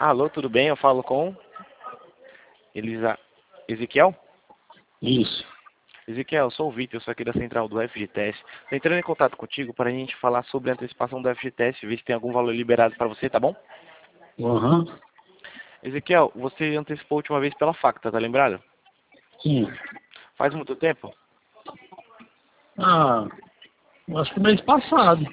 Alô, tudo bem? Eu falo com Ezequiel? Isso. Ezequiel, eu sou o Vitor, eu sou aqui da central do FGTS. Estou entrando em contato contigo para a gente falar sobre a antecipação do FGTS, ver se tem algum valor liberado para você, tá bom? Aham. Ezequiel, você antecipou a última vez pela Facta, tá lembrado? Sim. Faz muito tempo? Ah, acho que mês passado.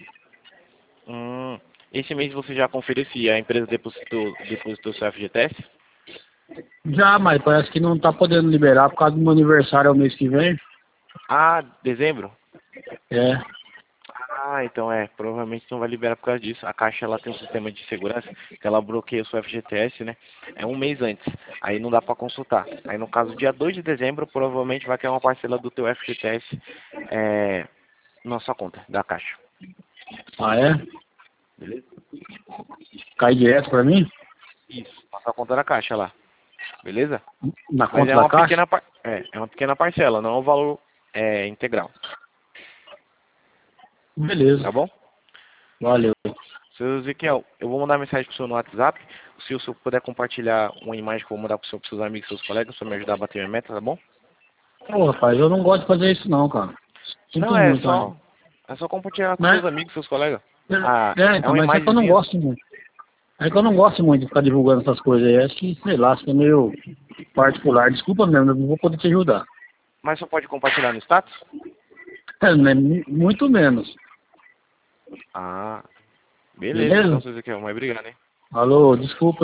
Esse mês você já conferiu se a empresa depositou seu FGTS? Já, mas parece que não tá podendo liberar por causa do meu aniversário, é o mês que vem. Ah, dezembro? É. Ah, então provavelmente não vai liberar por causa disso. A Caixa ela tem um sistema de segurança que ela bloqueia o seu FGTS, né? É um mês antes. Aí não dá para consultar. Aí no caso, dia 2 de dezembro, provavelmente vai cair uma parcela do teu FGTS na sua conta da Caixa. Ah, é? Beleza? Cai direto pra mim? Isso. Na sua conta da Caixa lá. Beleza? Na Mas conta da Caixa? é uma pequena parcela, não é um valor integral. Beleza. Tá bom? Valeu. Seu Ezequiel, eu vou mandar mensagem pro senhor no WhatsApp. Se o senhor puder compartilhar uma imagem que eu vou mandar pro senhor, pros seus amigos, seus colegas, para me ajudar a bater minha meta, tá bom? Pô, rapaz, eu não gosto de fazer isso não, cara. Não, Sinto muito, né? é só compartilhar com seus Mas, amigos, seus colegas. Ah, é então, uma mas é que eu não imagenzinha. gosto muito. É que eu não gosto muito de ficar divulgando essas coisas aí. Acho que, sei lá, acho que é meio particular. Desculpa mesmo, eu não vou poder te ajudar. Mas só pode compartilhar no status? É, né, muito menos. Ah, beleza então, Beleza? seu Ezequiel, mas obrigado, hein? Alô, desculpa.